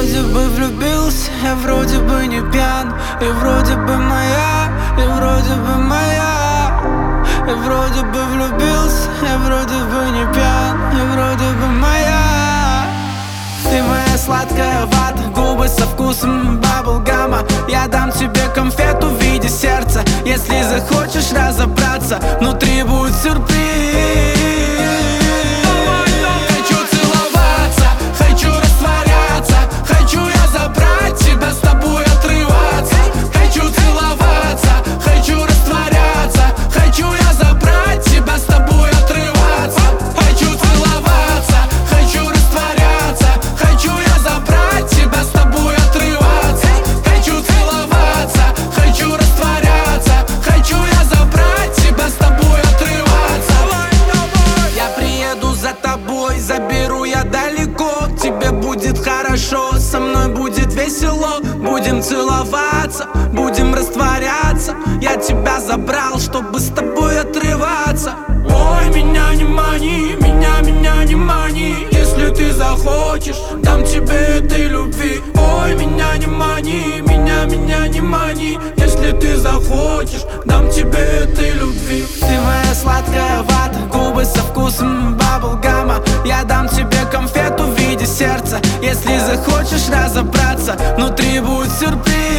вроде бы влюбился, я вроде бы не пьян. И вроде бы моя, и вроде бы моя. И вроде бы влюбился, я вроде бы не пьян. И вроде бы моя. Ты моя сладкая вата, губы со вкусом баблгама. Я дам тебе конфету в виде сердца. Если захочешь разобраться, внутри будет сюрприз. Заберу я далеко, тебе будет хорошо, со мной будет весело. Будем целоваться, будем растворяться. Я тебя забрал, чтобы с тобой отрываться. Ой, меня не мани, меня не мани. Если ты захочешь, дам тебе этой любви. Ой, меня не мани, меня не мани. Если ты захочешь, дам тебе этой любви. Ты моя сладкая вата, губы со вкусом баблгама. Я дам тебе конфету в виде сердца. Если захочешь разобраться, внутри будет сюрприз.